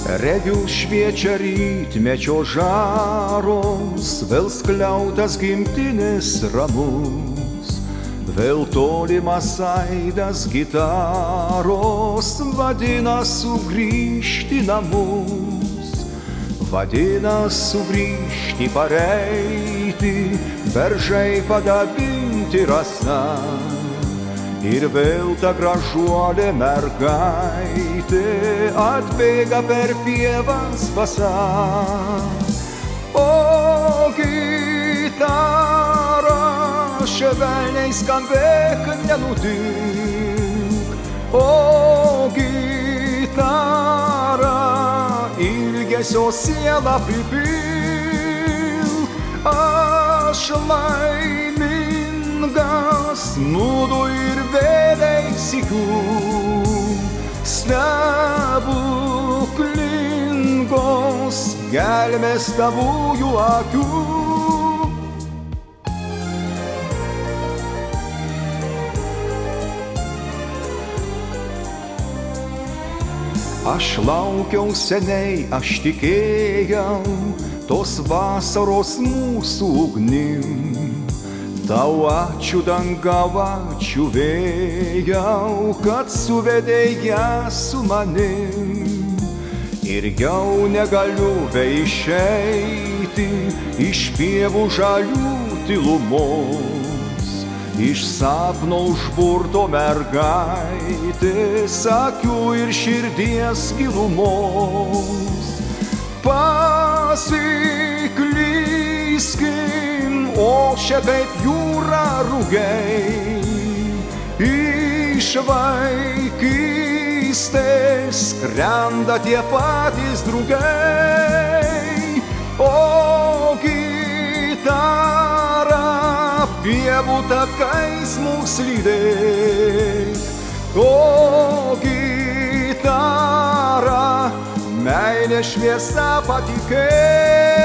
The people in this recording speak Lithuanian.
Regiu šviečia rytmečio žaros, vėl skliautas gimtinės ramus, vėl tolimas aidas gitaros vadina sugrįžti namus, vadina sugrįžti pareiti, beržai padabinti rasna. Ir vėl ta gražuolė mergaitė atbėga per pievas basa. O gitara, švelniai skambėk, nenutilk. O gitara, ilgesio sielą pripilk. Aš laimingas, nudu ir vėliai sykiu, stebuklingos gelmės tavųjų akių. Aš laukiau seniai, aš tikėjau tos vasaros mūsų ugnim. Tau ačiū dangau, ačiū vėjau, kad suvedei ją su manim. Ir jau negaliu beišeiti iš pievų žalių tylumos, iš sapno užburto mergaitės akių ir širdies gilumos. Pasiklyskim, ošia kaip jūra rugiai, iš vaikystės skrenda tie patys drugiai. O gitara, pievų takais mus lydėk. O gitara, meilė šviesa patikėk.